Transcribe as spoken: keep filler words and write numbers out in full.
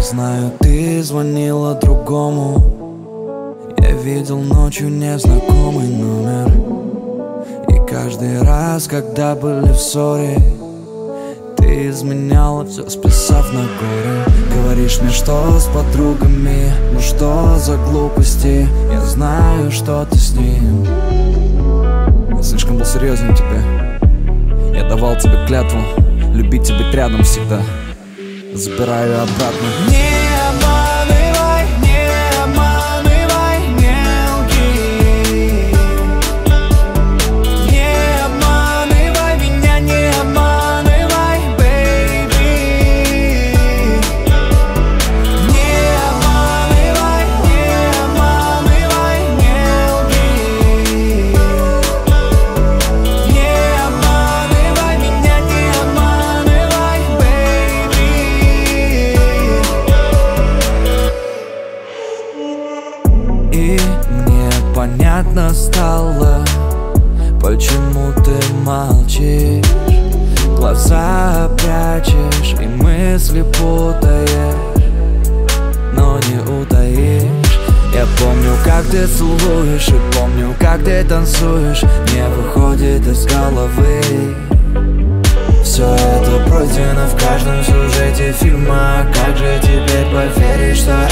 Знаю, ты звонила другому. Я видел ночью незнакомый номер. И каждый раз, когда были в ссоре, ты изменяла все, списав на горе. Говоришь мне, что с подругами, ну что за глупости? Я знаю, что ты с ним. Я слишком был серьезен тебе. Я давал тебе клятву любить тебя рядом всегда. Забираю обратно. Не обманывай, не обманывай, не лги. Не обманывай меня, не обманывай, baby. Не обманывай, не обманывай, не лги. Не обманывай меня, не обманывай, baby. И мне понятно стало, почему ты молчишь, глаза прячешь и мысли путаешь, но не утаишь. Я помню, как ты целуешь, и помню, как ты танцуешь. Не выходит из головы. Все это пройдено в каждом сюжете фильма. Как же теперь поверить, что